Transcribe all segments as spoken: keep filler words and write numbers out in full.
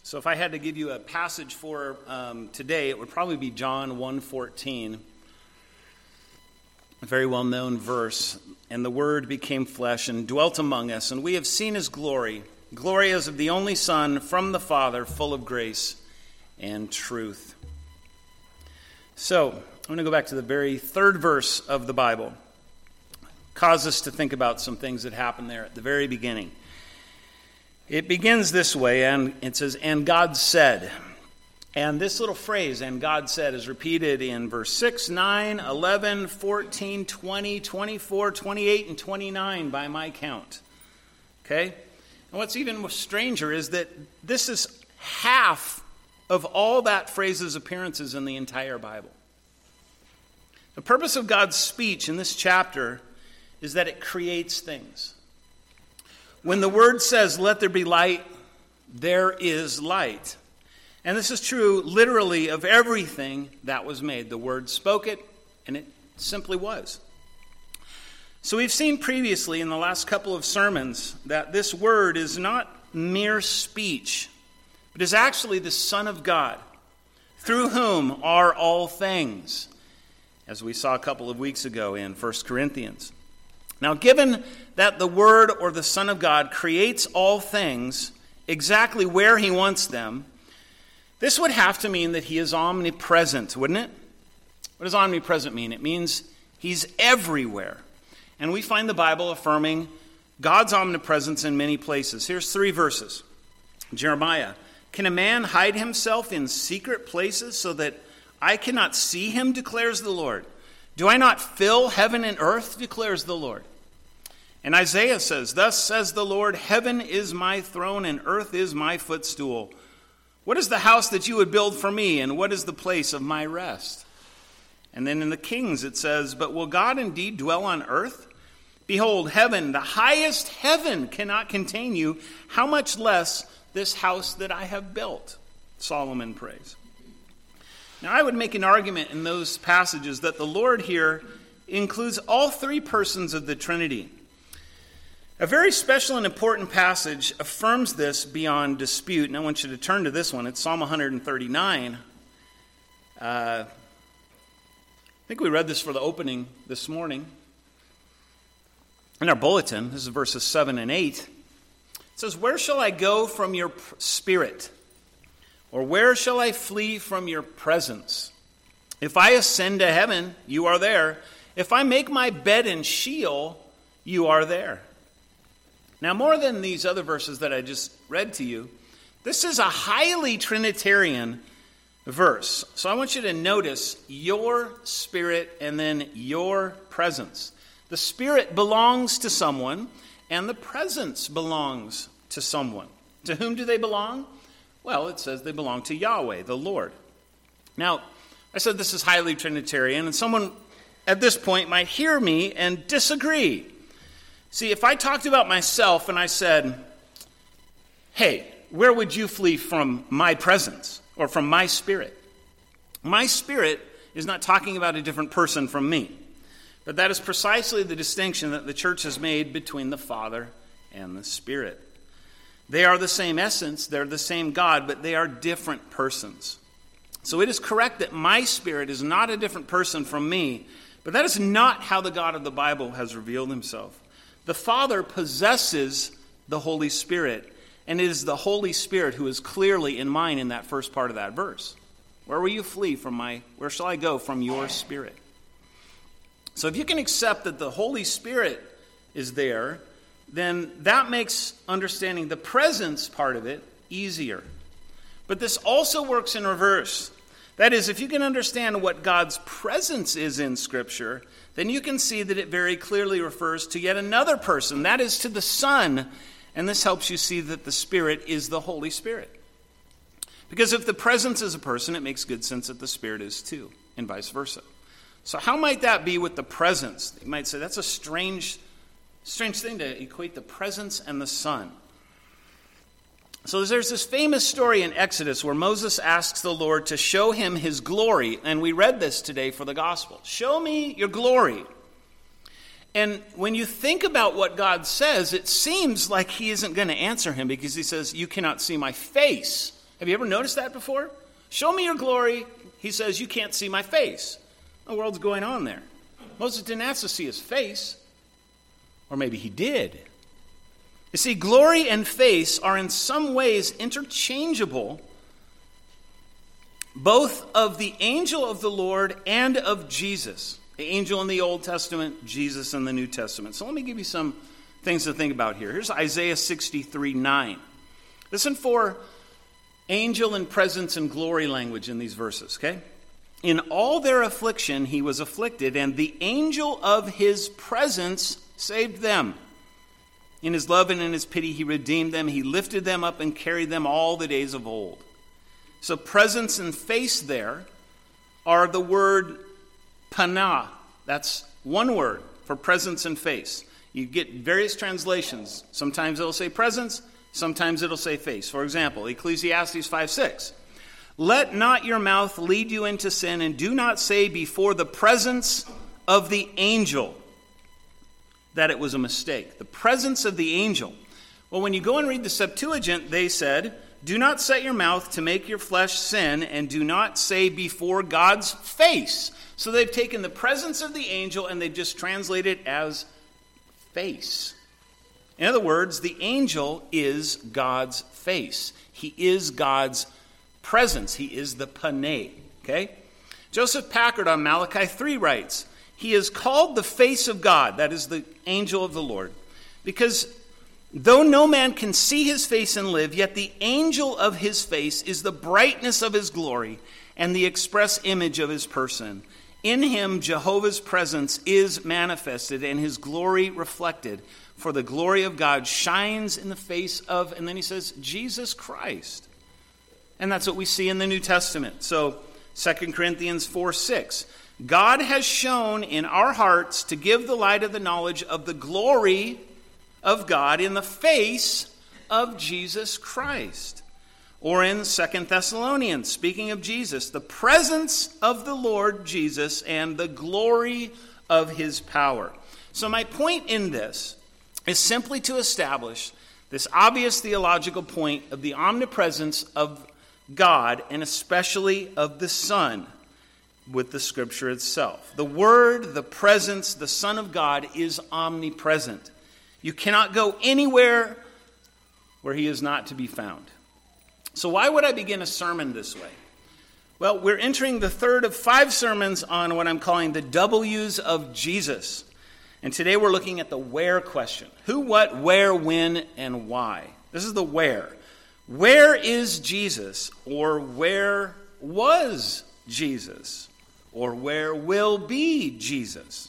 So if I had to give you a passage for um, today, it would probably be John one fourteen, a very well-known verse. And the Word became flesh and dwelt among us, and we have seen his glory, glory as of the only Son from the Father, full of grace and truth. So I'm going to go back to the very third verse of the Bible. Cause us to think about some things that happened there at the very beginning. It begins this way, and it says, "And God said." And this little phrase, "and God said," is repeated in verse six, nine, eleven, fourteen, twenty, twenty-four, twenty-eight, and twenty-nine by my count. Okay? And what's even stranger is that this is half of all that phrase's appearances in the entire Bible. The purpose of God's speech in this chapter is that it creates things. When the Word says, "Let there be light," there is light. And this is true literally of everything that was made. The Word spoke it, and it simply was. So we've seen previously in the last couple of sermons that this Word is not mere speech, but is actually the Son of God, through whom are all things, as we saw a couple of weeks ago in First Corinthians. Now, given that the Word or the Son of God creates all things exactly where he wants them, this would have to mean that he is omnipresent, wouldn't it? What does omnipresent mean? It means he's everywhere. And we find the Bible affirming God's omnipresence in many places. Here's three verses. Jeremiah, "Can a man hide himself in secret places so that I cannot see him, declares the Lord? Do I not fill heaven and earth, declares the Lord?" And Isaiah says, "Thus says the Lord, heaven is my throne and earth is my footstool. What is the house that you would build for me, and what is the place of my rest?" And then in the Kings it says, "But will God indeed dwell on earth? Behold, heaven, the highest heaven, cannot contain you. How much less this house that I have built?" Solomon prays. Now, I would make an argument in those passages that the Lord here includes all three persons of the Trinity. A very special and important passage affirms this beyond dispute, and I want you to turn to this one. It's Psalm one thirty-nine. Uh, I think we read this for the opening this morning. In our bulletin, this is verses seven and eight. It says, "Where shall I go from your spirit? Or where shall I flee from your presence? If I ascend to heaven, you are there. If I make my bed in Sheol, you are there." Now, more than these other verses that I just read to you, this is a highly Trinitarian verse. So I want you to notice your spirit and then your presence. The spirit belongs to someone, and the presence belongs to someone. To whom do they belong? Well, it says they belong to Yahweh, the Lord. Now, I said this is highly Trinitarian, and someone at this point might hear me and disagree. See, if I talked about myself and I said, "Hey, where would you flee from my presence or from my spirit?" My spirit is not talking about a different person from me. But that is precisely the distinction that the church has made between the Father and the Spirit. They are the same essence, they're the same God, but they are different persons. So it is correct that my spirit is not a different person from me, but that is not how the God of the Bible has revealed himself. The Father possesses the Holy Spirit, and it is the Holy Spirit who is clearly in mind in that first part of that verse. Where will you flee from my, where shall I go from your spirit? So if you can accept that the Holy Spirit is there, then that makes understanding the presence part of it easier. But this also works in reverse. That is, if you can understand what God's presence is in Scripture, then you can see that it very clearly refers to yet another person, that is to the Son, and this helps you see that the Spirit is the Holy Spirit. Because if the presence is a person, it makes good sense that the Spirit is too, and vice versa. So how might that be with the presence? You might say that's a strange, strange thing to equate the presence and the Son. So there's this famous story in Exodus where Moses asks the Lord to show him his glory, and we read this today for the gospel. Show me your glory. And when you think about what God says, it seems like he isn't going to answer him because he says, you cannot see my face, Have you ever noticed that before? Show me your glory. He says, you can't see my face. What in the world's going on there? Moses didn't ask to see his face. Or maybe he did. You see, glory and face are in some ways interchangeable, both of the angel of the Lord and of Jesus. The angel in the Old Testament, Jesus in the New Testament. So let me give you some things to think about here. Here's Isaiah sixty-three nine. Listen for angel and presence and glory language in these verses, okay? In all their affliction he was afflicted, and the angel of his presence saved them. In his love and in his pity he redeemed them. He lifted them up and carried them all the days of old. So presence and face there are the word panah. That's one word for presence and face. You get various translations. Sometimes it'll say presence, sometimes it'll say face. For example, Ecclesiastes five six. Let not your mouth lead you into sin, and do not say before the presence of the angel that it was a mistake. The presence of the angel. Well, when you go and read the Septuagint, they said, do not set your mouth to make your flesh sin, and do not say before God's face. So they've taken the presence of the angel and they've just translated it as face. In other words, the angel is God's face. He is God's presence. He is the paneh. Okay? Joseph Packard on Malachi three writes, he is called the face of God, that is the angel of the Lord, because though no man can see his face and live, yet the angel of his face is the brightness of his glory and the express image of his person. In him Jehovah's presence is manifested and his glory reflected. For the glory of God shines in the face of, and then he says, Jesus Christ. And that's what we see in the New Testament. So Second Corinthians four six. God has shown in our hearts to give the light of the knowledge of the glory of God in the face of Jesus Christ. Or in Second Thessalonians, speaking of Jesus, the presence of the Lord Jesus and the glory of his power. So my point in this is simply to establish this obvious theological point of the omnipresence of God, and especially of the Son, with the Scripture itself. The Word, the presence, the Son of God is omnipresent. You cannot go anywhere where he is not to be found. So why would I begin a sermon this way? Well, we're entering the third of five sermons on what I'm calling the W's of Jesus. And today we're looking at the where question. Who, what, where, when, and why. This is the where. Where is Jesus? Or where was Jesus? Or where will be Jesus?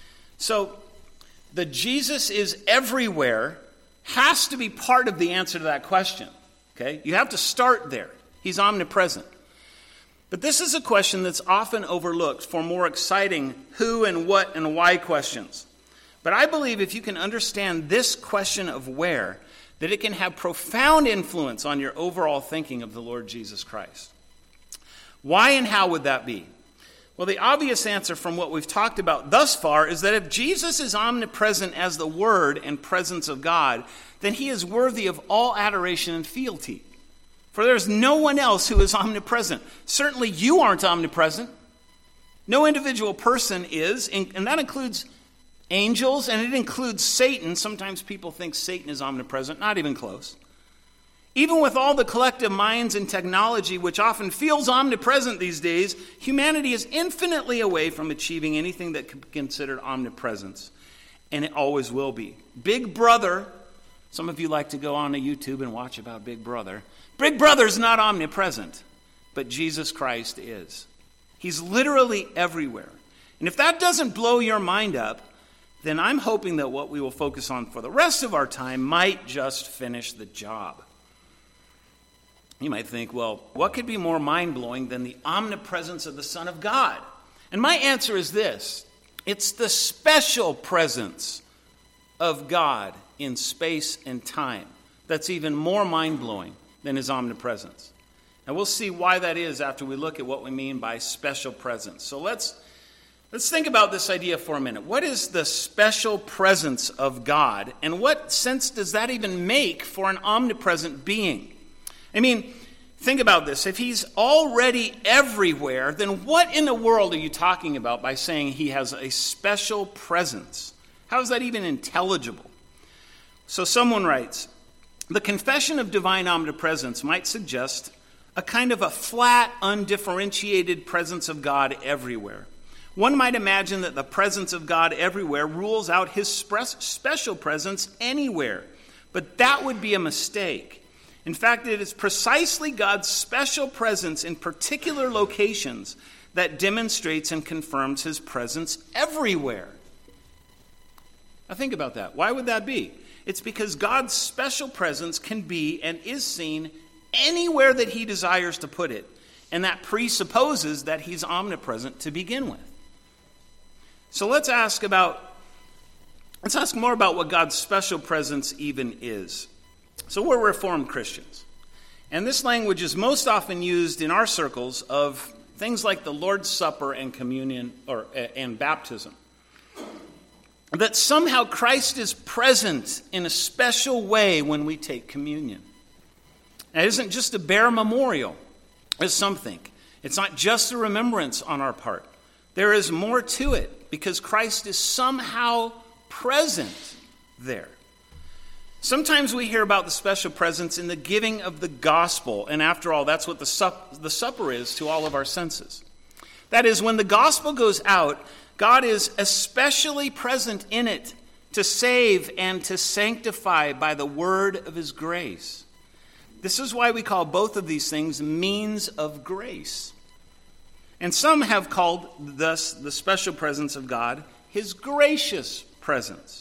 So the Jesus is everywhere has to be part of the answer to that question. Okay? You have to start there. He's omnipresent. But this is a question that's often overlooked for more exciting who and what and why questions. But I believe if you can understand this question of where, that it can have profound influence on your overall thinking of the Lord Jesus Christ. Why and how would that be? Well, the obvious answer from what we've talked about thus far is that if Jesus is omnipresent as the Word and presence of God, then he is worthy of all adoration and fealty. For there is no one else who is omnipresent. Certainly you aren't omnipresent. No individual person is, and that includes angels, and it includes Satan. Sometimes people think Satan is omnipresent. Not even close. Even with all the collective minds and technology, which often feels omnipresent these days, humanity is infinitely away from achieving anything that could be considered omnipresence. And it always will be. Big Brother, some of you like to go on to YouTube and watch about Big Brother. Big Brother's not omnipresent, but Jesus Christ is. He's literally everywhere. And if that doesn't blow your mind up, then I'm hoping that what we will focus on for the rest of our time might just finish the job. You might think, well, what could be more mind-blowing than the omnipresence of the Son of God? And my answer is this. It's the special presence of God in space and time that's even more mind-blowing than his omnipresence. And we'll see why that is after we look at what we mean by special presence. So let's let's think about this idea for a minute. What is the special presence of God? And what sense does that even make for an omnipresent being? I mean, Think about this. If he's already everywhere, then what in the world are you talking about by saying he has a special presence? How is that even intelligible? So someone writes, the confession of divine omnipresence might suggest a kind of a flat, undifferentiated presence of God everywhere. One might imagine that the presence of God everywhere rules out his special presence anywhere, but that would be a mistake. In fact, it is precisely God's special presence in particular locations that demonstrates and confirms his presence everywhere. Now think about that. Why would that be? It's because God's special presence can be and is seen anywhere that he desires to put it, and that presupposes that he's omnipresent to begin with. So let's ask about, let's ask more about what God's special presence even is. So we're Reformed Christians, and this language is most often used in our circles of things like the Lord's Supper and communion or and baptism. That somehow Christ is present in a special way when we take communion. And it isn't just a bare memorial, as some think. It's not just a remembrance on our part. There is more to it, because Christ is somehow present there. Sometimes we hear about the special presence in the giving of the gospel, and after all, that's what the, sup- the supper is to all of our senses. That is, when the gospel goes out, God is especially present in it to save and to sanctify by the word of his grace. This is why we call both of these things means of grace. And some have called thus the special presence of God his gracious presence.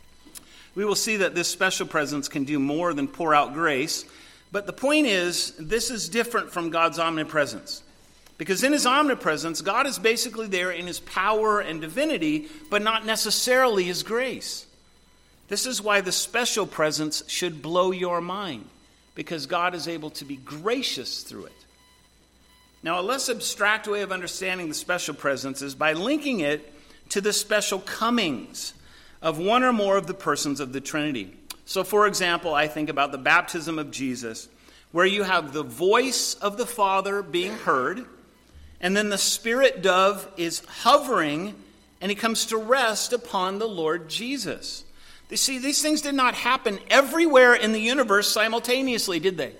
We will see that this special presence can do more than pour out grace, but the point is, this is different from God's omnipresence. Because in his omnipresence, God is basically there in his power and divinity, but not necessarily his grace. This is why the special presence should blow your mind, because God is able to be gracious through it. Now, a less abstract way of understanding the special presence is by linking it to the special comings of one or more of the persons of the Trinity. So, for example, I think about the baptism of Jesus, where you have the voice of the Father being heard, and then the Spirit dove is hovering, and he comes to rest upon the Lord Jesus. You see, these things did not happen everywhere in the universe simultaneously, did they?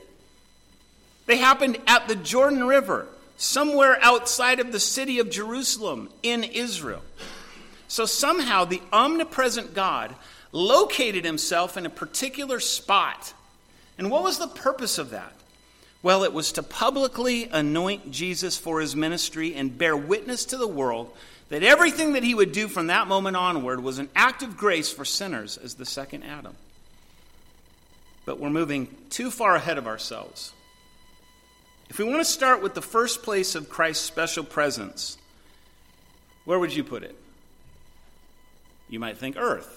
They happened at the Jordan River, somewhere outside of the city of Jerusalem in Israel. So somehow the omnipresent God located himself in a particular spot. And what was the purpose of that? Well, it was to publicly anoint Jesus for his ministry and bear witness to the world that everything that he would do from that moment onward was an act of grace for sinners as the second Adam. But we're moving too far ahead of ourselves. If we want to start with the first place of Christ's special presence, where would you put it? You might think earth.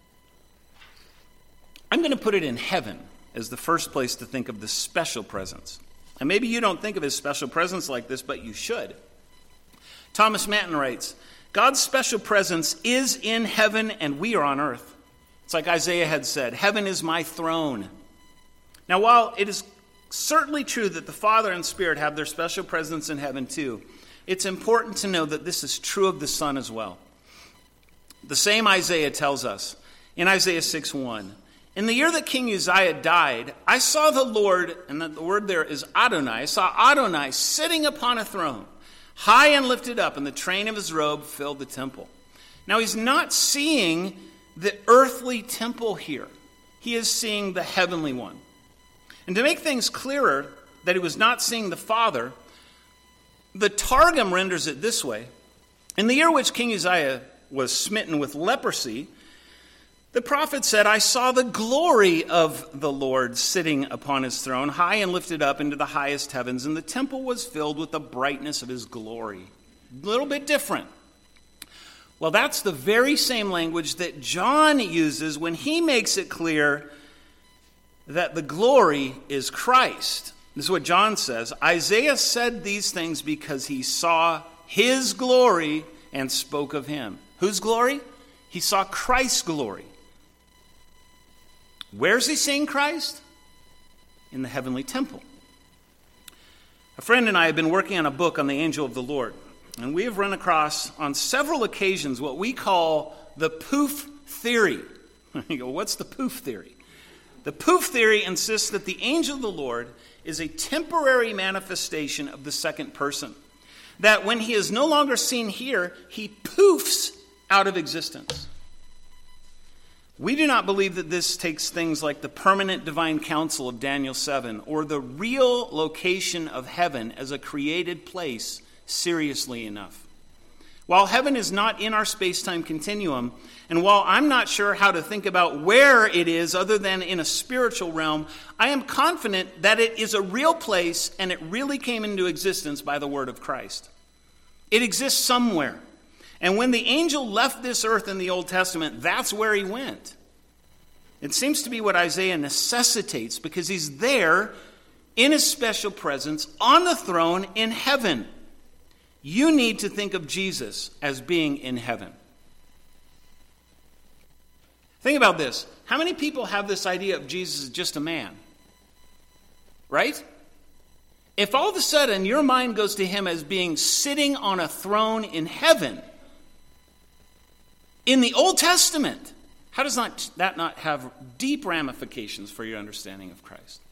I'm going to put it in heaven as the first place to think of the special presence. And maybe you don't think of his special presence like this, but you should. Thomas Manton writes, God's special presence is in heaven and we are on earth. It's like Isaiah had said, heaven is my throne. Now, while it is certainly true that the Father and Spirit have their special presence in heaven too, it's important to know that this is true of the Son as well. The same Isaiah tells us in Isaiah six one, in the year that King Uzziah died, I saw the Lord, and the word there is Adonai, I saw Adonai sitting upon a throne, high and lifted up, and the train of his robe filled the temple. Now he's not seeing the earthly temple here. He is seeing the heavenly one. And to make things clearer that he was not seeing the Father, the Targum renders it this way. In the year which King Uzziah was smitten with leprosy, the prophet said, I saw the glory of the Lord sitting upon his throne, high and lifted up into the highest heavens, and the temple was filled with the brightness of his glory. A little bit different. Well, that's the very same language that John uses when he makes it clear that the glory is Christ. This is what John says. Isaiah said these things because he saw his glory and spoke of him. Whose glory? He saw Christ's glory. Where's he seeing Christ? In the heavenly temple. A friend and I have been working on a book on the angel of the Lord, and we have run across on several occasions what we call the poof theory. You go, what's the poof theory? The poof theory insists that the angel of the Lord is a temporary manifestation of the second person. That when he is no longer seen here, he poofs out of existence. We do not believe that this takes things like the permanent divine counsel of Daniel seven or the real location of heaven as a created place seriously enough. While heaven is not in our space-time continuum, and while I'm not sure how to think about where it is other than in a spiritual realm, I am confident that it is a real place and it really came into existence by the word of Christ. It exists somewhere. And when the angel left this earth in the Old Testament, that's where he went. It seems to be what Isaiah necessitates because he's there in his special presence on the throne in heaven. You need to think of Jesus as being in heaven. Think about this. How many people have this idea of Jesus as just a man? Right? If all of a sudden your mind goes to him as being sitting on a throne in heaven, in the Old Testament, how does not, that not have deep ramifications for your understanding of Christ?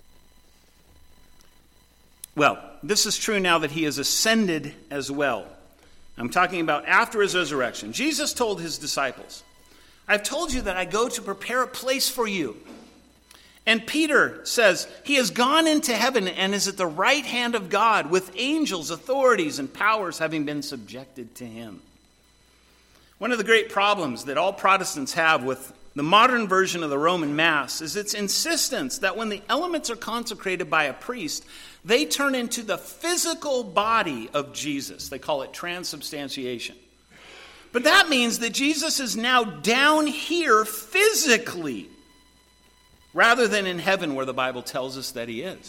Well, this is true now that he has ascended as well. I'm talking about after his resurrection. Jesus told his disciples, I've told you that I go to prepare a place for you. And Peter says, he has gone into heaven and is at the right hand of God with angels, authorities, and powers having been subjected to him. One of the great problems that all Protestants have with the modern version of the Roman Mass is its insistence that when the elements are consecrated by a priest, they turn into the physical body of Jesus. They call it transubstantiation. But that means that Jesus is now down here physically, rather than in heaven where the Bible tells us that he is.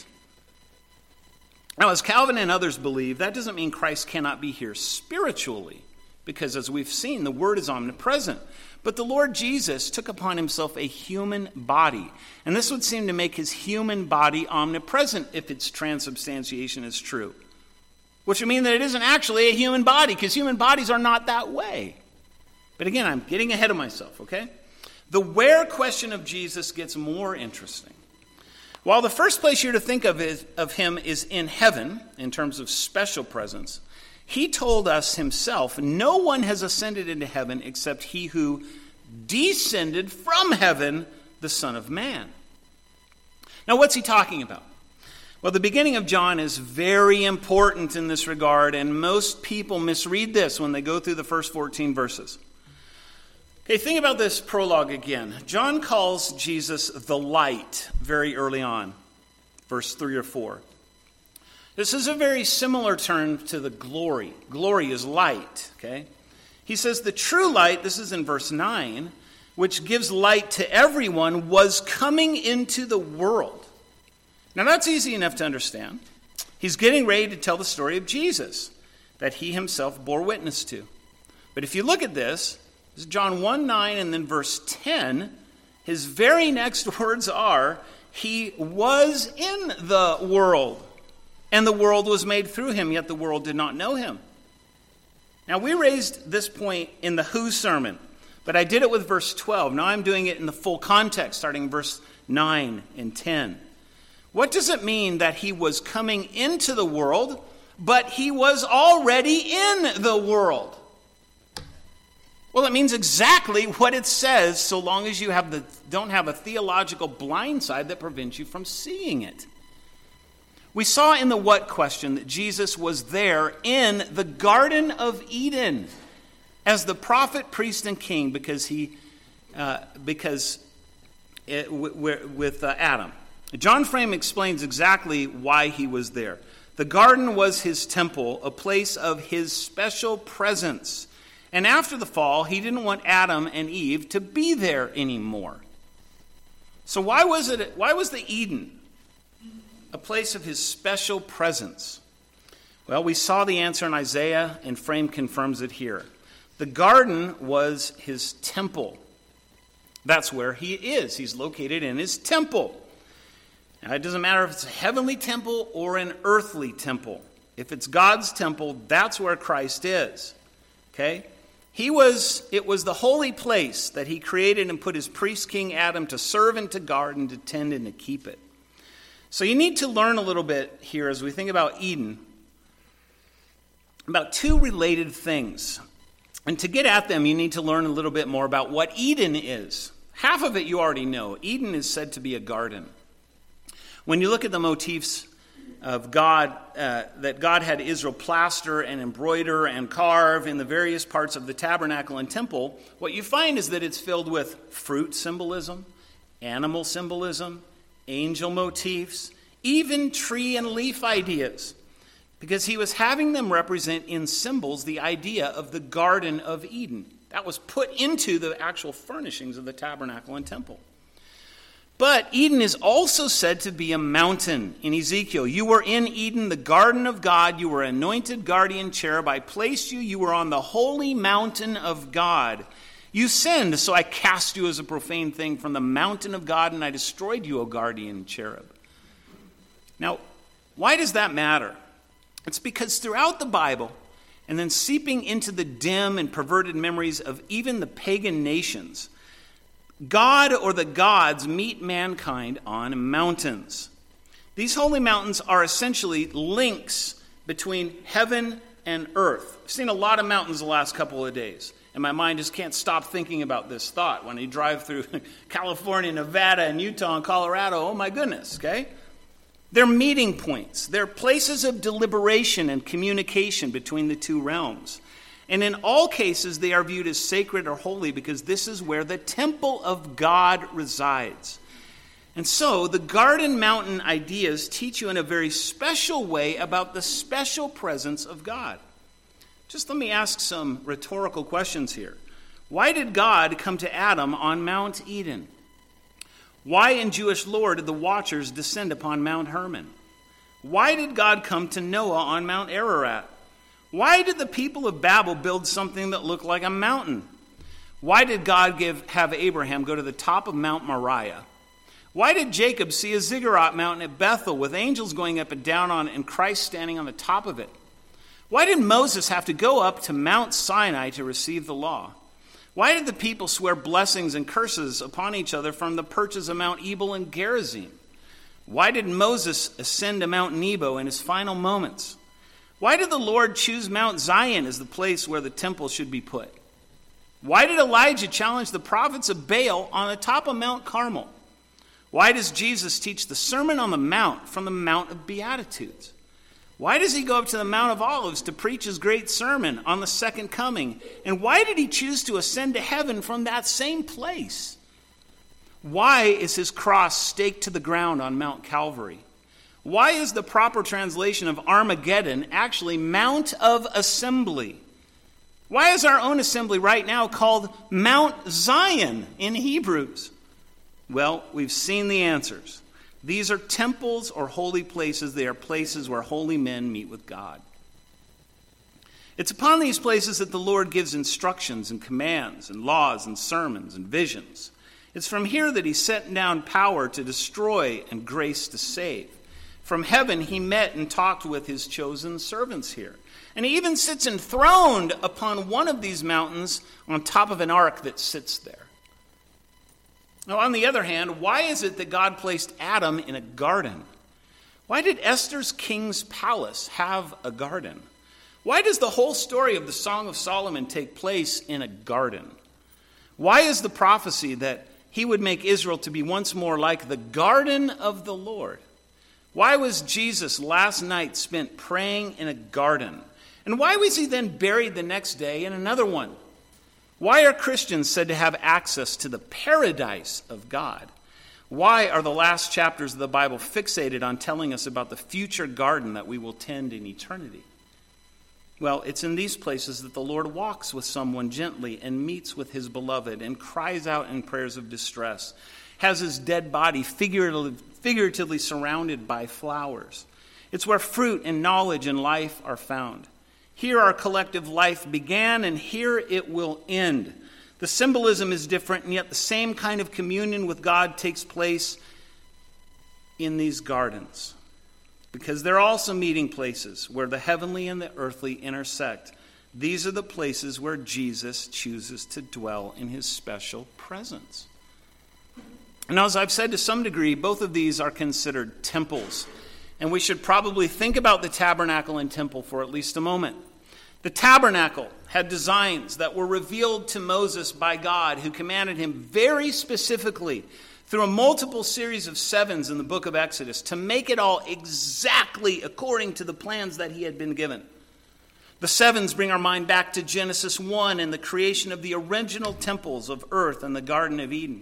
Now, as Calvin and others believe, that doesn't mean Christ cannot be here spiritually, because as we've seen, the Word is omnipresent. But the Lord Jesus took upon himself a human body. And this would seem to make his human body omnipresent if its transubstantiation is true. Which would mean that it isn't actually a human body, because human bodies are not that way. But again, I'm getting ahead of myself, okay? The where question of Jesus gets more interesting. While the first place you're to think of, is, of him is in heaven, in terms of special presence, he told us himself, no one has ascended into heaven except he who descended from heaven, the Son of Man. Now, what's he talking about? Well, the beginning of John is very important in this regard, and most people misread this when they go through the first fourteen verses. Okay, think about this prologue again. John calls Jesus the light very early on, verse three or four. This is a very similar term to the glory. Glory is light, okay? He says the true light, this is in verse nine, which gives light to everyone, was coming into the world. Now that's easy enough to understand. He's getting ready to tell the story of Jesus that he himself bore witness to. But if you look at this, this is John one nine and then verse ten, his very next words are, he was in the world, and the world was made through him, yet the world did not know him. Now, we raised this point in the Who sermon, but I did it with verse twelve. Now I'm doing it in the full context, starting verse nine and ten. What does it mean that he was coming into the world, but he was already in the world? Well, it means exactly what it says, so long as you have the, don't have a theological blindside that prevents you from seeing it. We saw in the what question that Jesus was there in the Garden of Eden as the prophet, priest, and king because he, uh, because it, w- w- with uh, Adam. John Frame explains exactly why he was there. The garden was his temple, a place of his special presence. And after the fall, he didn't want Adam and Eve to be there anymore. So why was it? Why was the Eden a place of his special presence? Well, we saw the answer in Isaiah, and Frame confirms it here. The garden was his temple. That's where he is. He's located in his temple. Now, it doesn't matter if it's a heavenly temple or an earthly temple. If it's God's temple, that's where Christ is. Okay? He was, it was the holy place that he created and put his priest King Adam to serve and to guard and to tend and to keep it. So you need to learn a little bit here as we think about Eden about two related things. And to get at them, you need to learn a little bit more about what Eden is. Half of it you already know. Eden is said to be a garden. When you look at the motifs of God, uh, that God had Israel plaster and embroider and carve in the various parts of the tabernacle and temple, what you find is that it's filled with fruit symbolism, animal symbolism, angel motifs, even tree and leaf ideas, because he was having them represent in symbols the idea of the Garden of Eden. That was put into the actual furnishings of the tabernacle and temple. But Eden is also said to be a mountain in Ezekiel. You were in Eden, the garden of God. You were anointed guardian cherub. I placed you. You were on the holy mountain of God. You sinned, so I cast you as a profane thing from the mountain of God, and I destroyed you, O guardian cherub. Now, why does that matter? It's because throughout the Bible, and then seeping into the dim and perverted memories of even the pagan nations, God or the gods meet mankind on mountains. These holy mountains are essentially links between heaven and earth. I've seen a lot of mountains the last couple of days, and my mind just can't stop thinking about this thought. When you drive through California, Nevada, and Utah, and Colorado, oh my goodness, okay? They're meeting points. They're places of deliberation and communication between the two realms. And in all cases, they are viewed as sacred or holy because this is where the temple of God resides. And so, the garden mountain ideas teach you in a very special way about the special presence of God. Just let me ask some rhetorical questions here. Why did God come to Adam on Mount Eden? Why in Jewish lore did the Watchers descend upon Mount Hermon? Why did God come to Noah on Mount Ararat? Why did the people of Babel build something that looked like a mountain? Why did God give, have Abraham go to the top of Mount Moriah? Why did Jacob see a ziggurat mountain at Bethel with angels going up and down on it and Christ standing on the top of it? Why did Moses have to go up to Mount Sinai to receive the law? Why did the people swear blessings and curses upon each other from the perches of Mount Ebal and Gerizim? Why did Moses ascend to Mount Nebo in his final moments? Why did the Lord choose Mount Zion as the place where the temple should be put? Why did Elijah challenge the prophets of Baal on the top of Mount Carmel? Why does Jesus teach the Sermon on the Mount from the Mount of Beatitudes? Why does he go up to the Mount of Olives to preach his great sermon on the second coming? And why did he choose to ascend to heaven from that same place? Why is his cross staked to the ground on Mount Calvary? Why is the proper translation of Armageddon actually Mount of Assembly? Why is our own assembly right now called Mount Zion in Hebrews? Well, we've seen the answers. These are temples or holy places. They are places where holy men meet with God. It's upon these places that the Lord gives instructions and commands and laws and sermons and visions. It's from here that he sent down power to destroy and grace to save. From heaven, he met and talked with his chosen servants here. And he even sits enthroned upon one of these mountains on top of an ark that sits there. Now, on the other hand, why is it that God placed Adam in a garden? Why did Esther's king's palace have a garden? Why does the whole story of the Song of Solomon take place in a garden? Why is the prophecy that he would make Israel to be once more like the garden of the Lord? Why was Jesus last night spent praying in a garden? And why was he then buried the next day in another one? Why are Christians said to have access to the paradise of God? Why are the last chapters of the Bible fixated on telling us about the future garden that we will tend in eternity? Well, it's in these places that the Lord walks with someone gently and meets with his beloved and cries out in prayers of distress, has his dead body figuratively, figuratively surrounded by flowers. It's where fruit and knowledge and life are found. Here our collective life began, and here it will end. The symbolism is different, and yet the same kind of communion with God takes place in these gardens, because they're also meeting places where the heavenly and the earthly intersect. These are the places where Jesus chooses to dwell in his special presence. Now, as I've said to some degree, both of these are considered temples, and we should probably think about the tabernacle and temple for at least a moment. The tabernacle had designs that were revealed to Moses by God, who commanded him very specifically through a multiple series of sevens in the book of Exodus to make it all exactly according to the plans that he had been given. The sevens bring our mind back to Genesis one and the creation of the original temples of earth and the Garden of Eden.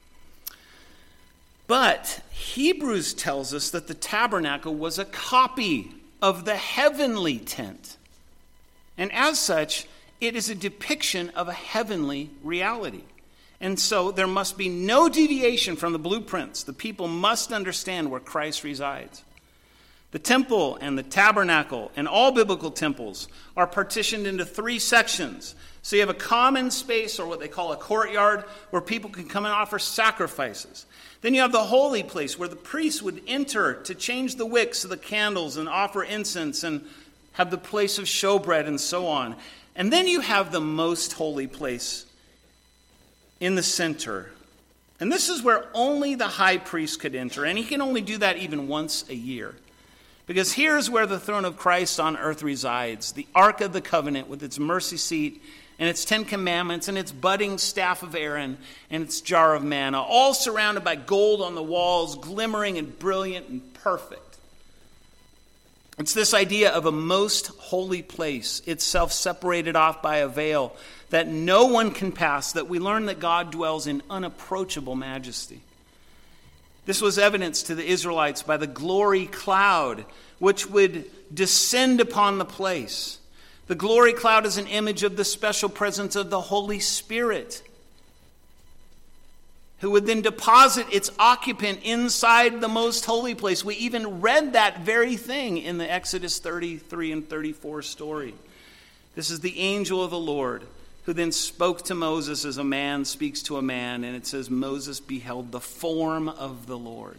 But Hebrews tells us that the tabernacle was a copy of the heavenly tent. And as such, it is a depiction of a heavenly reality. And so there must be no deviation from the blueprints. The people must understand where Christ resides. The temple and the tabernacle and all biblical temples are partitioned into three sections. So you have a common space, or what they call a courtyard, where people can come and offer sacrifices. Then you have the holy place, where the priests would enter to change the wicks of the candles and offer incense and have the place of showbread and so on. And then you have the most holy place in the center. And this is where only the high priest could enter, and he can only do that even once a year. Because here's where the throne of Christ on earth resides, the Ark of the Covenant with its mercy seat and its Ten Commandments and its budding staff of Aaron and its jar of manna, all surrounded by gold on the walls, glimmering and brilliant and perfect. It's this idea of a most holy place, itself separated off by a veil that no one can pass, that we learn that God dwells in unapproachable majesty. This was evidenced to the Israelites by the glory cloud, which would descend upon the place. The glory cloud is an image of the special presence of the Holy Spirit, who would then deposit its occupant inside the most holy place. We even read that very thing in the Exodus thirty-three and thirty-four story. This is the angel of the Lord, who then spoke to Moses as a man speaks to a man, and it says Moses beheld the form of the Lord.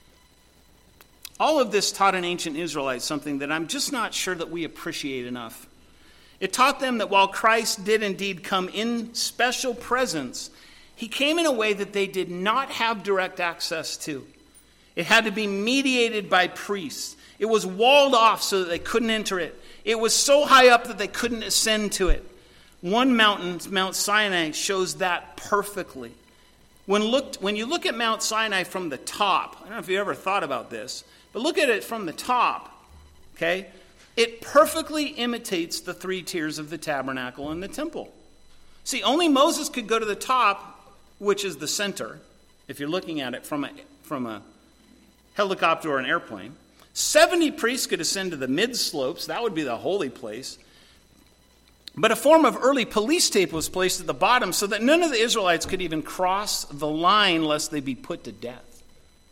All of this taught an ancient Israelite something that I'm just not sure that we appreciate enough. It taught them that while Christ did indeed come in special presence, he came in a way that they did not have direct access to. It had to be mediated by priests. It was walled off so that they couldn't enter it. It was so high up that they couldn't ascend to it. One mountain, Mount Sinai, shows that perfectly. When, looked, when you look at Mount Sinai from the top, I don't know if you ever thought about this, but look at it from the top, okay? It perfectly imitates the three tiers of the tabernacle and the temple. See, only Moses could go to the top, which is the center, if you're looking at it from a, from a helicopter or an airplane. seventy priests could ascend to the mid-slopes. That would be the holy place. But a form of early police tape was placed at the bottom so that none of the Israelites could even cross the line lest they be put to death.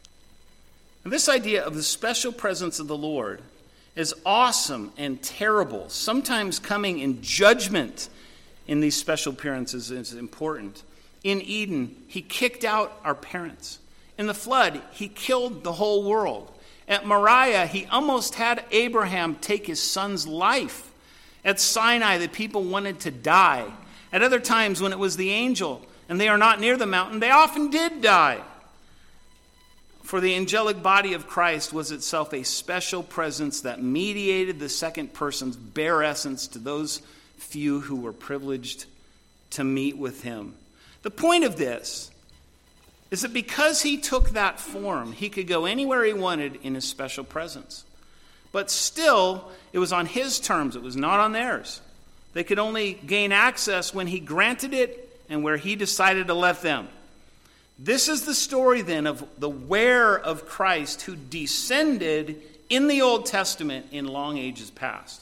And this idea of the special presence of the Lord is awesome and terrible. Sometimes coming in judgment in these special appearances is important. In Eden, he kicked out our parents. In the flood, he killed the whole world. At Moriah, he almost had Abraham take his son's life. At Sinai, the people wanted to die. At other times, when it was the angel and they are not near the mountain, they often did die. For the angelic body of Christ was itself a special presence that mediated the second person's bare essence to those few who were privileged to meet with him. The point of this is that because he took that form, he could go anywhere he wanted in his special presence. But still, it was on his terms. It was not on theirs. They could only gain access when he granted it and where he decided to let them. This is the story then of the where of Christ who descended in the Old Testament in long ages past.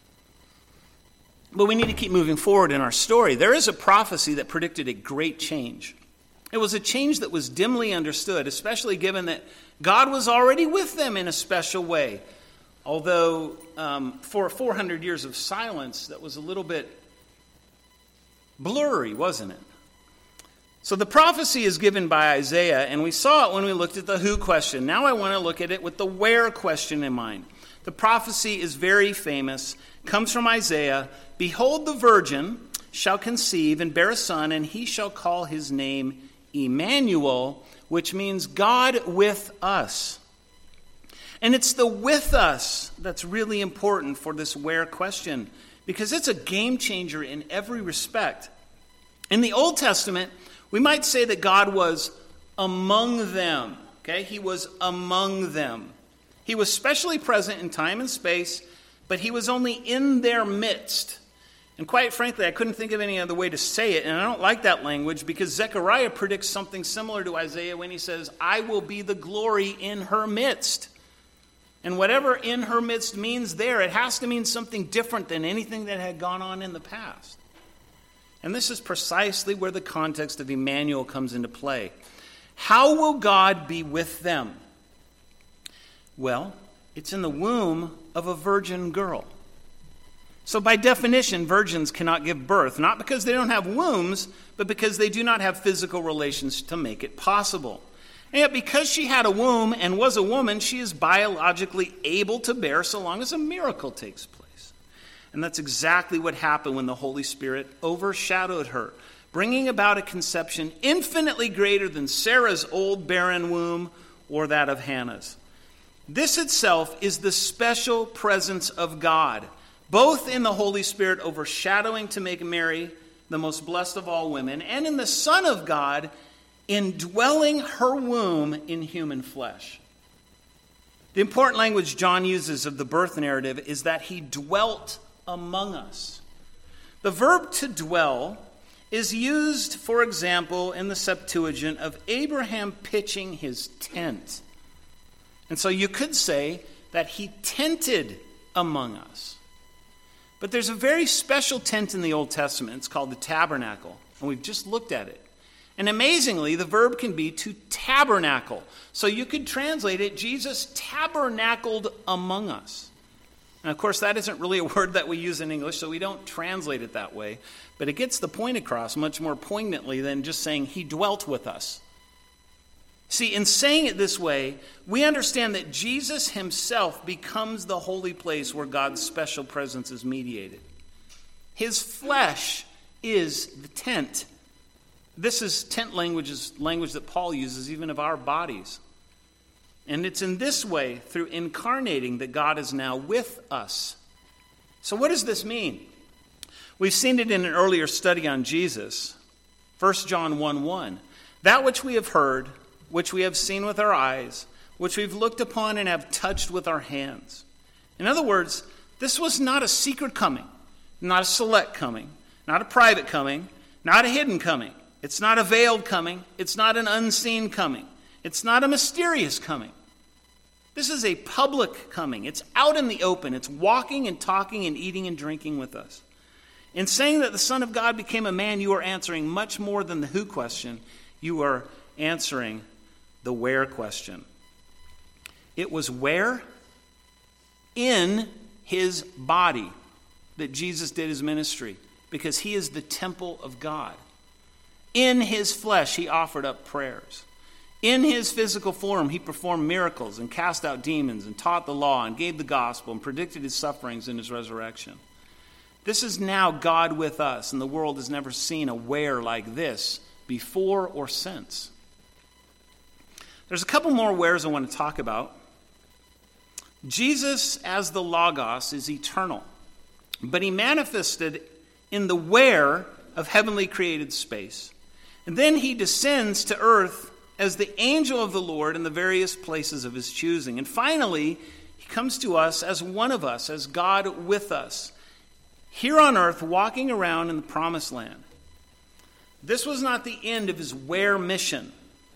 But we need to keep moving forward in our story. There is a prophecy that predicted a great change. It was a change that was dimly understood, especially given that God was already with them in a special way. Although um, for four hundred years of silence, that was a little bit blurry, wasn't it? So the prophecy is given by Isaiah, and we saw it when we looked at the who question. Now I want to look at it with the where question in mind. The prophecy is very famous, comes from Isaiah. Behold, the virgin shall conceive and bear a son, and he shall call his name Emmanuel, which means God with us. And it's the with us that's really important for this where question, because it's a game changer in every respect. In the Old Testament, we might say that God was among them. Okay, he was among them. He was specially present in time and space, but he was only in their midst. And quite frankly, I couldn't think of any other way to say it, and I don't like that language because Zechariah predicts something similar to Isaiah when he says, I will be the glory in her midst. And whatever in her midst means there, it has to mean something different than anything that had gone on in the past. And this is precisely where the context of Emmanuel comes into play. How will God be with them? Well, it's in the womb of a virgin girl. So by definition, virgins cannot give birth, not because they don't have wombs, but because they do not have physical relations to make it possible. And yet because she had a womb and was a woman, she is biologically able to bear so long as a miracle takes place. And that's exactly what happened when the Holy Spirit overshadowed her, bringing about a conception infinitely greater than Sarah's old barren womb or that of Hannah's. This itself is the special presence of God, both in the Holy Spirit overshadowing to make Mary the most blessed of all women, and in the Son of God indwelling her womb in human flesh. The important language John uses of the birth narrative is that he dwelt among us. The verb to dwell is used, for example, in the Septuagint of Abraham pitching his tent. And so you could say that he tented among us. But there's a very special tent in the Old Testament. It's called the tabernacle, and we've just looked at it. And amazingly, the verb can be to tabernacle. So you could translate it, Jesus tabernacled among us. And of course, that isn't really a word that we use in English, so we don't translate it that way. But it gets the point across much more poignantly than just saying he dwelt with us. See, in saying it this way, we understand that Jesus himself becomes the holy place where God's special presence is mediated. His flesh is the tent. This is tent language, is language that Paul uses even of our bodies. And it's in this way, through incarnating, that God is now with us. So what does this mean? We've seen it in an earlier study on Jesus. First John one one. That which we have heard, which we have seen with our eyes, which we've looked upon and have touched with our hands. In other words, this was not a secret coming, not a select coming, not a private coming, not a hidden coming. It's not a veiled coming. It's not an unseen coming. It's not a mysterious coming. This is a public coming. It's out in the open. It's walking and talking and eating and drinking with us. In saying that the Son of God became a man, you are answering much more than the who question. You are answering the where question. It was where? In his body that Jesus did his ministry, because he is the temple of God. In his flesh, he offered up prayers. In his physical form, he performed miracles and cast out demons and taught the law and gave the gospel and predicted his sufferings and his resurrection. This is now God with us, and the world has never seen a where like this before or since. There's a couple more wheres I want to talk about. Jesus, as the Logos, is eternal, but he manifested in the where of heavenly created space. And then he descends to earth as the angel of the Lord in the various places of his choosing. And finally, he comes to us as one of us, as God with us, here on earth, walking around in the promised land. This was not the end of his where mission.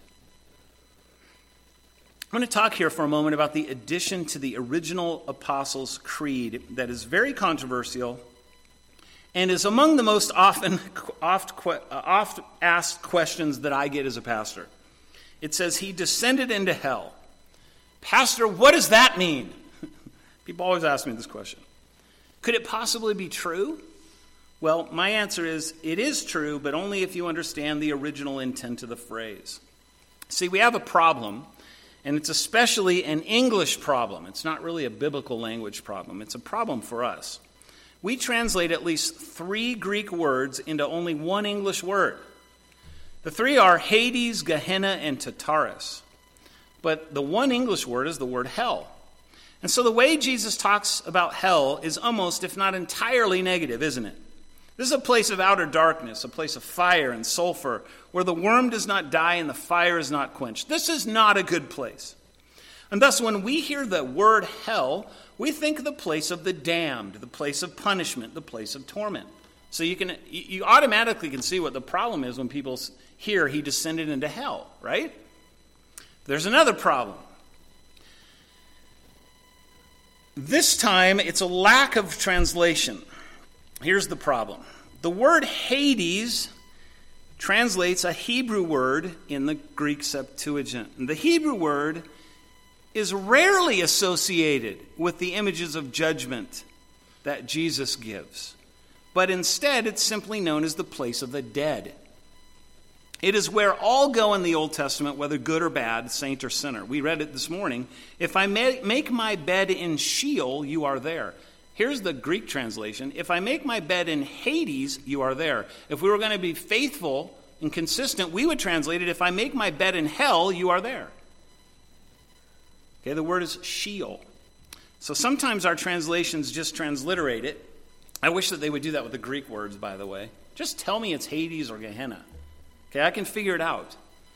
I'm going to talk here for a moment about the addition to the original Apostles' Creed that is very controversial and is among the most often oft, oft asked questions that I get as a pastor. It says, he descended into hell. Pastor, what does that mean? People always ask me this question. Could it possibly be true? Well, my answer is it is true, but only if you understand the original intent of the phrase. See, we have a problem, and it's especially an English problem. It's not really a biblical language problem. It's a problem for us. We translate at least three Greek words into only one English word. The three are Hades, Gehenna, and Tartarus. But the one English word is the word hell. And so the way Jesus talks about hell is almost, if not entirely, negative, isn't it? This is a place of outer darkness, a place of fire and sulfur, where the worm does not die and the fire is not quenched. This is not a good place. And thus, when we hear the word hell, we think of the place of the damned, the place of punishment, the place of torment. So you can you automatically can see what the problem is when people hear he descended into hell, right? There's another problem. This time, it's a lack of translation. Here's the problem. The word Hades translates a Hebrew word in the Greek Septuagint. And the Hebrew word is rarely associated with the images of judgment that Jesus gives. But instead, it's simply known as the place of the dead. It is where all go in the Old Testament, whether good or bad, saint or sinner. We read it this morning. If I make my bed in Sheol, you are there. Here's the Greek translation. If I make my bed in Hades, you are there. If we were going to be faithful and consistent, we would translate it, if I make my bed in hell, you are there. Okay, the word is Sheol. So sometimes our translations just transliterate it. I wish that they would do that with the Greek words, by the way. Just tell me it's Hades or Gehenna. Okay, I can figure it out.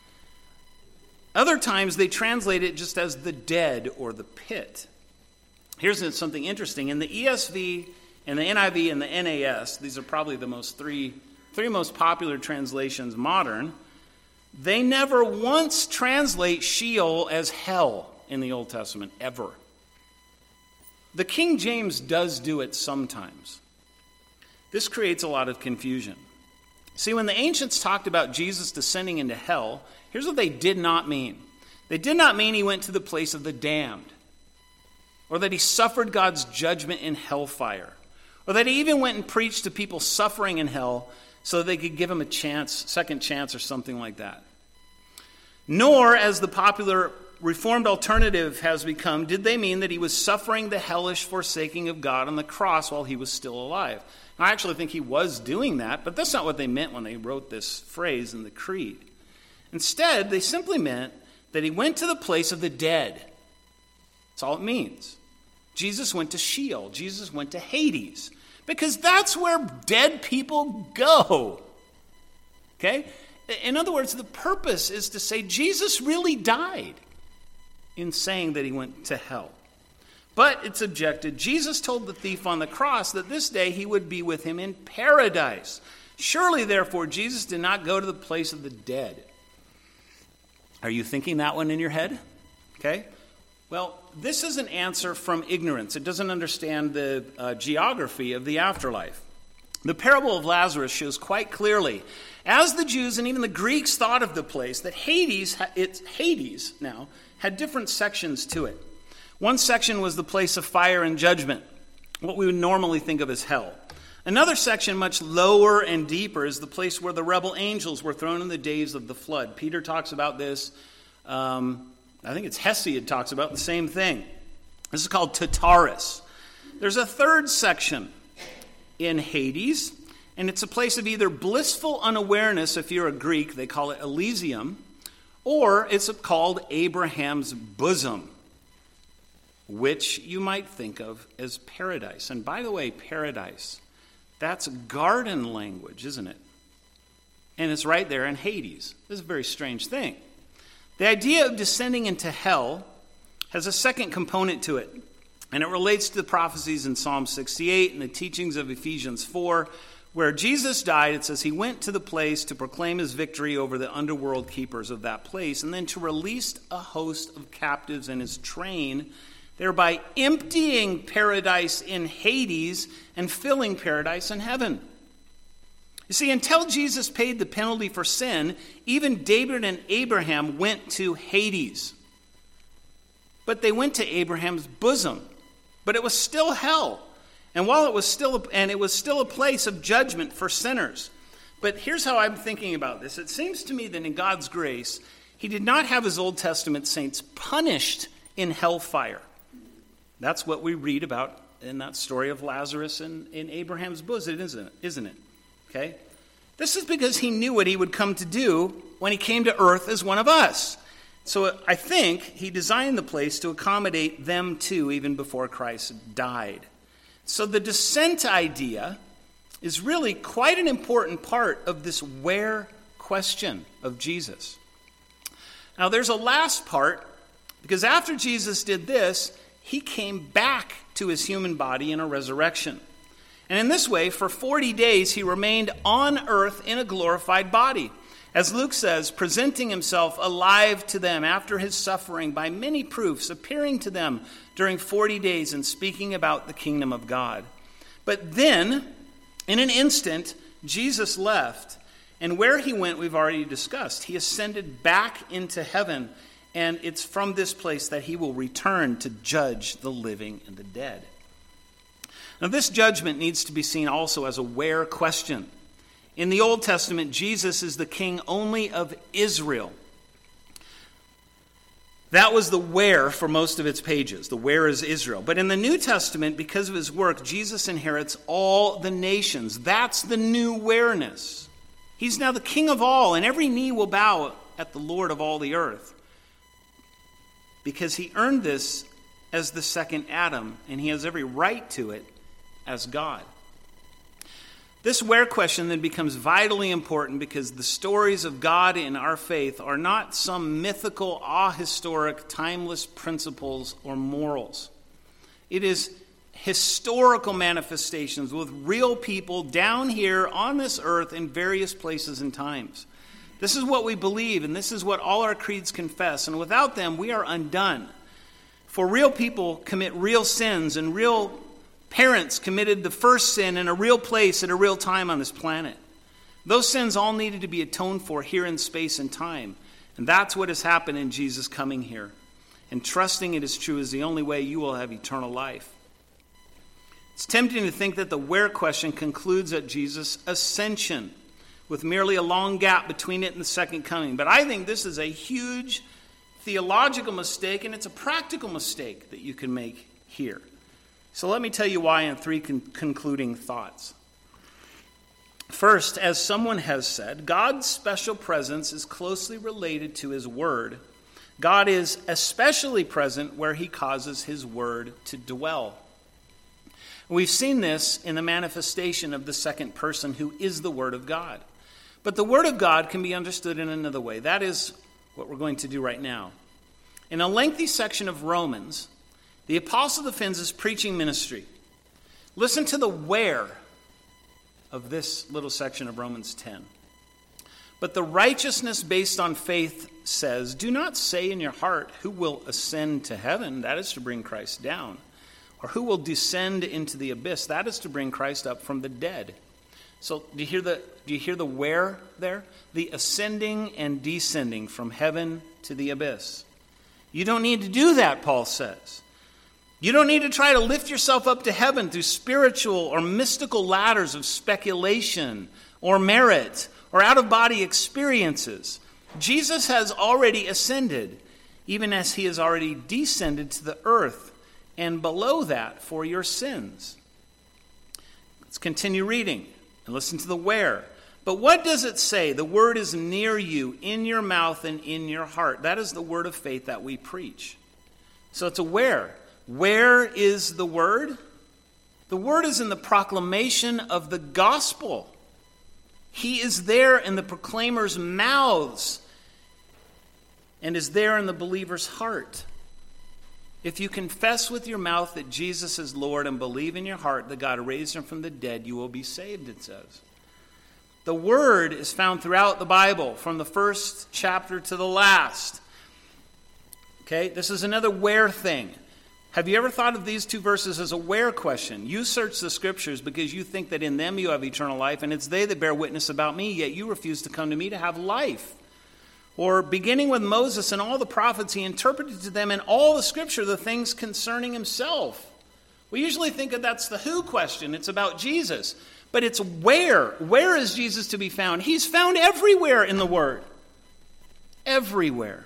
Other times they translate it just as the dead or the pit. Here's something interesting. In the E S V and the N I V and the N A S, these are probably the most three, three most popular translations modern, they never once translate Sheol as hell in the Old Testament, ever. The King James does do it sometimes. This creates a lot of confusion. See, when the ancients talked about Jesus descending into hell, here's what they did not mean. They did not mean he went to the place of the damned, or that he suffered God's judgment in hellfire, or that he even went and preached to people suffering in hell so that they could give him a chance, second chance or something like that. Nor, as the popular Reformed alternative has become, did they mean that he was suffering the hellish forsaking of God on the cross while he was still alive. Now, I actually think he was doing that, but that's not what they meant when they wrote this phrase in the creed. Instead, they simply meant that he went to the place of the dead. That's all it means. Jesus went to Sheol. Jesus went to Hades. Because that's where dead people go. Okay? In other words, the purpose is to say Jesus really died in saying that he went to hell. But it's objected, Jesus told the thief on the cross that this day he would be with him in paradise. Surely, therefore, Jesus did not go to the place of the dead. Are you thinking that one in your head? Okay. Well, this is an answer from ignorance. It doesn't understand the uh, geography of the afterlife. The parable of Lazarus shows quite clearly, as the Jews and even the Greeks thought of the place, that Hades, it's Hades now, had different sections to it. One section was the place of fire and judgment, what we would normally think of as hell. Another section, much lower and deeper, is the place where the rebel angels were thrown in the days of the flood. Peter talks about this. Um, I think it's Hesiod talks about the same thing. This is called Tartarus. There's a third section in Hades, and it's a place of either blissful unawareness, if you're a Greek, they call it Elysium, or it's called Abraham's bosom, which you might think of as paradise. And by the way, paradise, that's garden language, isn't it? And it's right there in Hades. This is a very strange thing. The idea of descending into hell has a second component to it, and it relates to the prophecies in Psalm sixty-eight and the teachings of Ephesians four, where Jesus died. It says he went to the place to proclaim his victory over the underworld keepers of that place, and then to release a host of captives in his train, thereby emptying paradise in Hades and filling paradise in heaven. You see, until Jesus paid the penalty for sin, even David and Abraham went to Hades. But they went to Abraham's bosom. But it was still hell. And while it was still a, and it was still a place of judgment for sinners. But here's how I'm thinking about this. It seems to me that in God's grace, he did not have his Old Testament saints punished in hellfire. That's what we read about in that story of Lazarus in, in Abraham's bosom, isn't it? Isn't it? Okay? This is because he knew what he would come to do when he came to earth as one of us. So I think he designed the place to accommodate them too, even before Christ died. So the descent idea is really quite an important part of this where question of Jesus. Now there's a last part, because after Jesus did this, he came back to his human body in a resurrection. And in this way, for forty days, he remained on earth in a glorified body. As Luke says, presenting himself alive to them after his suffering by many proofs, appearing to them during forty days and speaking about the kingdom of God. But then, in an instant, Jesus left, and where he went we've already discussed. He ascended back into heaven, and it's from this place that he will return to judge the living and the dead. Now, this judgment needs to be seen also as a where question. In the Old Testament, Jesus is the king only of Israel. That was the where for most of its pages. The where is Israel. But in the New Testament, because of his work, Jesus inherits all the nations. That's the new whereness. He's now the king of all, and every knee will bow at the Lord of all the earth. Because he earned this as the second Adam, and he has every right to it as God. This where question then becomes vitally important because the stories of God in our faith are not some mythical, ahistoric, timeless principles or morals. It is historical manifestations with real people down here on this earth in various places and times. This is what we believe, and this is what all our creeds confess, and without them we are undone. For real people commit real sins, and real parents committed the first sin in a real place at a real time on this planet. Those sins all needed to be atoned for here in space and time. And that's what has happened in Jesus coming here. And trusting it is true is the only way you will have eternal life. It's tempting to think that the where question concludes at Jesus' ascension, with merely a long gap between it and the second coming. But I think this is a huge theological mistake, and it's a practical mistake that you can make here. So let me tell you why in three con- concluding thoughts. First, as someone has said, God's special presence is closely related to his word. God is especially present where he causes his word to dwell. We've seen this in the manifestation of the second person who is the word of God. But the word of God can be understood in another way. That is what we're going to do right now. In a lengthy section of Romans, the apostle defends his preaching ministry. Listen to the where of this little section of Romans ten. But the righteousness based on faith says, do not say in your heart, who will ascend to heaven? That is to bring Christ down. Or who will descend into the abyss? That is to bring Christ up from the dead. So do you hear the, do you hear the where there? The ascending and descending from heaven to the abyss. You don't need to do that, Paul says. You don't need to try to lift yourself up to heaven through spiritual or mystical ladders of speculation or merit or out-of-body experiences. Jesus has already ascended, even as he has already descended to the earth, and below that for your sins. Let's continue reading and listen to the where. But what does it say? The word is near you, in your mouth and in your heart. That is the word of faith that we preach. So it's a where. Where is the word? The word is in the proclamation of the gospel. He is there in the proclaimers' mouths and is there in the believer's heart. If you confess with your mouth that Jesus is Lord and believe in your heart that God raised him from the dead, you will be saved, it says. The word is found throughout the Bible, from the first chapter to the last. Okay, this is another where thing. Have you ever thought of these two verses as a where question? You search the scriptures because you think that in them you have eternal life, and it's they that bear witness about me, yet you refuse to come to me to have life. Or beginning with Moses and all the prophets, he interpreted to them in all the scripture the things concerning himself. We usually think that that's the who question. It's about Jesus. But it's where. Where is Jesus to be found? He's found everywhere in the Word. Everywhere.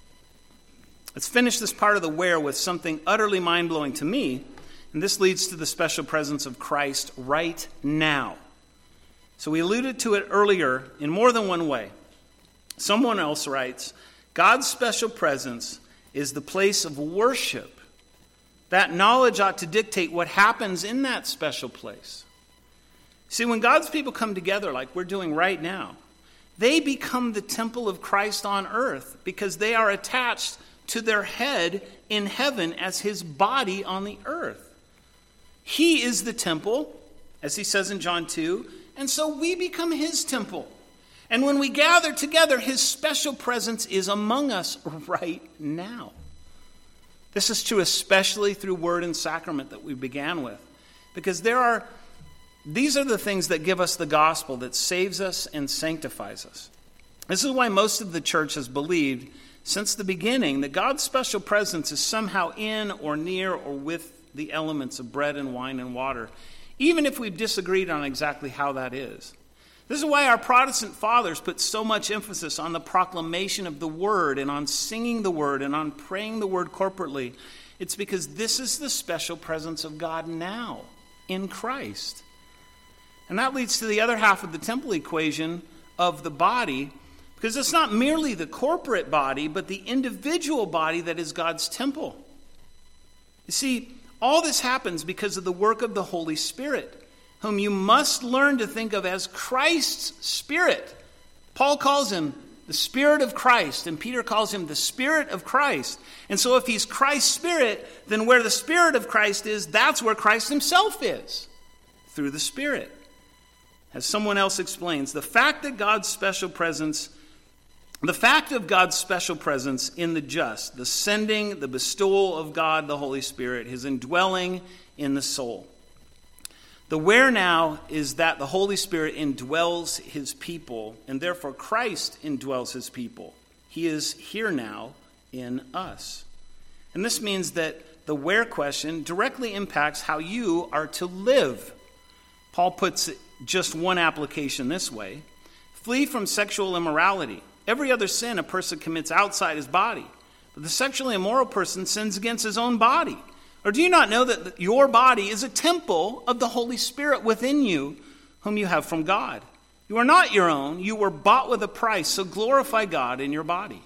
Let's finish this part of the where with something utterly mind-blowing to me. And this leads to the special presence of Christ right now. So we alluded to it earlier in more than one way. Someone else writes, God's special presence is the place of worship. That knowledge ought to dictate what happens in that special place. See, when God's people come together like we're doing right now, they become the temple of Christ on earth because they are attached to their head in heaven as his body on the earth. He is the temple, as he says in John two, and so we become his temple. And when we gather together, his special presence is among us right now. This is true especially through word and sacrament that we began with, because there are these are the things that give us the gospel that saves us and sanctifies us. This is why most of the church has believed since the beginning that God's special presence is somehow in or near or with the elements of bread and wine and water, even if we've disagreed on exactly how that is. This is why our Protestant fathers put so much emphasis on the proclamation of the word and on singing the word and on praying the word corporately. It's because this is the special presence of God now in Christ. And that leads to the other half of the temple equation of the body, because it's not merely the corporate body, but the individual body that is God's temple. You see, all this happens because of the work of the Holy Spirit, whom you must learn to think of as Christ's Spirit. Paul calls him the Spirit of Christ, and Peter calls him the Spirit of Christ. And so if he's Christ's Spirit, then where the Spirit of Christ is, that's where Christ himself is, through the Spirit. As someone else explains, the fact that God's special presence, the fact of God's special presence in the just, the sending, the bestowal of God, the Holy Spirit, his indwelling in the soul. The where now is that the Holy Spirit indwells his people, and therefore Christ indwells his people. He is here now in us. And this means that the where question directly impacts how you are to live. Paul puts it just one application this way. Flee from sexual immorality. Every other sin a person commits outside his body. But the sexually immoral person sins against his own body. Or do you not know that your body is a temple of the Holy Spirit within you, whom you have from God? You are not your own. You were bought with a price, so glorify God in your body.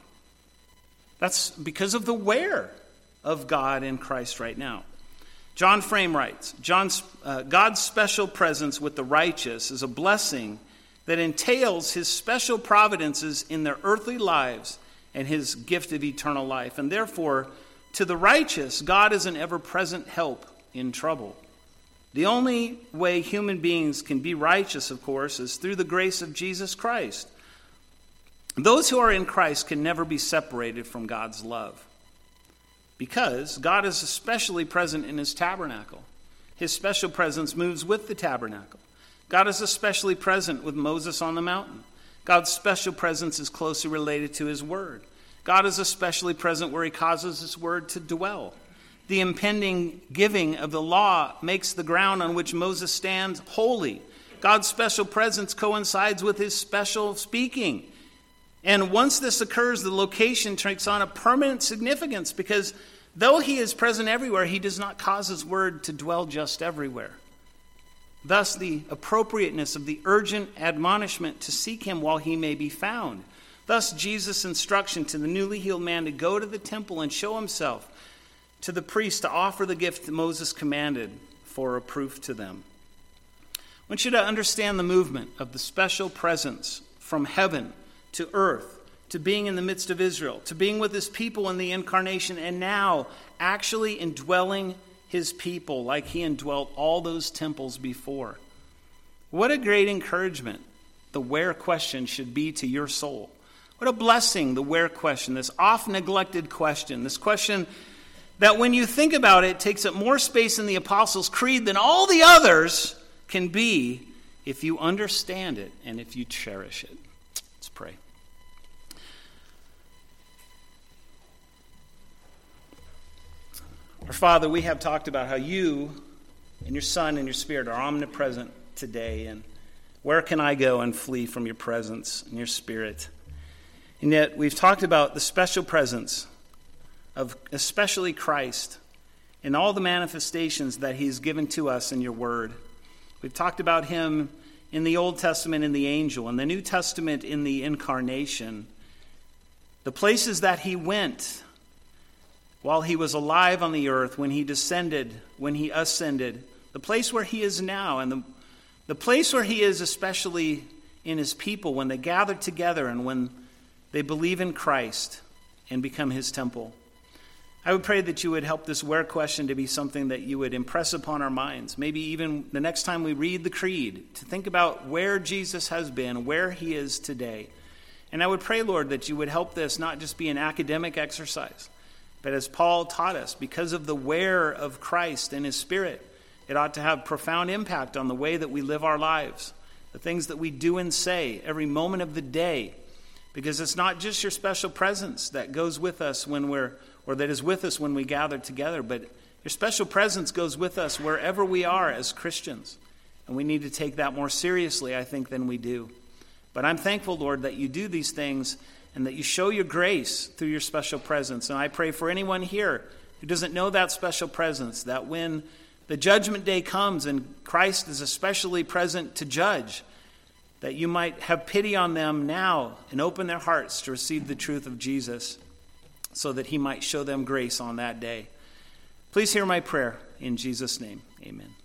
That's because of the where of God in Christ right now. John Frame writes, John's, uh, God's special presence with the righteous is a blessing that entails his special providences in their earthly lives and his gift of eternal life. And therefore, to the righteous, God is an ever-present help in trouble. The only way human beings can be righteous, of course, is through the grace of Jesus Christ. Those who are in Christ can never be separated from God's love, because God is especially present in his tabernacle. His special presence moves with the tabernacle. God is especially present with Moses on the mountain. God's special presence is closely related to his word. God is especially present where he causes his word to dwell. The impending giving of the law makes the ground on which Moses stands holy. God's special presence coincides with his special speaking. And once this occurs, the location takes on a permanent significance, because though he is present everywhere, he does not cause his word to dwell just everywhere. Thus, the appropriateness of the urgent admonishment to seek him while he may be found. Thus, Jesus' instruction to the newly healed man to go to the temple and show himself to the priest to offer the gift that Moses commanded for a proof to them. I want you to understand the movement of the special presence from heaven to earth, to being in the midst of Israel, to being with his people in the incarnation, and now actually indwelling his people like he indwelt all those temples before. What a great encouragement the where question should be to your soul. What a blessing the where question, this oft-neglected question, this question that when you think about it, takes up more space in the Apostles' Creed than all the others can be if you understand it and if you cherish it. Let's pray. Our Father, we have talked about how you and your Son and your Spirit are omnipresent today. And where can I go and flee from your presence and your Spirit? And yet we've talked about the special presence of especially Christ and all the manifestations that he's given to us in your word. We've talked about him in the Old Testament in the angel, in the New Testament in the incarnation, the places that he went while he was alive on the earth, when he descended, when he ascended, the place where he is now, and the, the place where he is especially in his people when they gather together and when they believe in Christ and become his temple. I would pray that you would help this where question to be something that you would impress upon our minds. Maybe even the next time we read the creed, to think about where Jesus has been, where he is today. And I would pray, Lord, that you would help this not just be an academic exercise, but as Paul taught us, because of the where of Christ and his Spirit, it ought to have profound impact on the way that we live our lives, the things that we do and say every moment of the day, because it's not just your special presence that goes with us when we're or that is with us when we gather together, but your special presence goes with us wherever we are as Christians. And we need to take that more seriously, I think, than we do. But I'm thankful, Lord, that you do these things and that you show your grace through your special presence. And I pray for anyone here who doesn't know that special presence, that when the judgment day comes and Christ is especially present to judge, that you might have pity on them now and open their hearts to receive the truth of Jesus, so that he might show them grace on that day. Please hear my prayer in Jesus' name. Amen.